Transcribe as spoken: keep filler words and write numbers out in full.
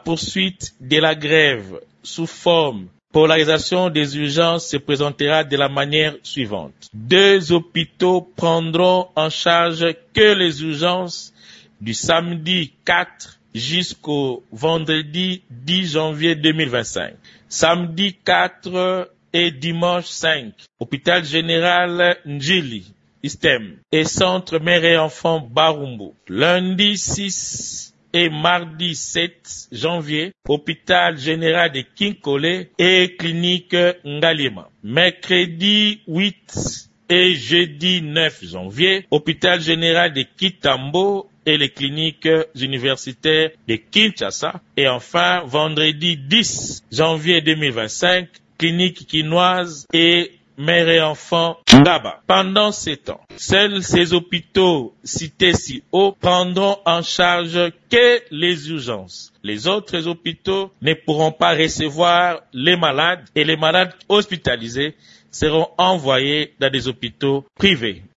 poursuite de la grève sous forme polarisation des urgences se présentera de la manière suivante. Deux hôpitaux prendront en charge que les urgences du samedi quatre jusqu'au vendredi dix janvier deux mille vingt-cinq. Samedi quatre et dimanche cinq, hôpital général Njili, Istem, et centre mère et enfant Barumbu. Lundi six et mardi sept janvier, hôpital général de Kinkole et clinique Ngalima. Mercredi huit et jeudi neuf janvier, hôpital général de Kitambo et les cliniques universitaires de Kinshasa. Et enfin, vendredi dix janvier deux mille vingt-cinq, clinique quinoise et mère et enfants Ngaba. Pendant ces temps, seuls ces hôpitaux cités si haut prendront en charge que les urgences. Les autres hôpitaux ne pourront pas recevoir les malades et les malades hospitalisés seront envoyés dans des hôpitaux privés.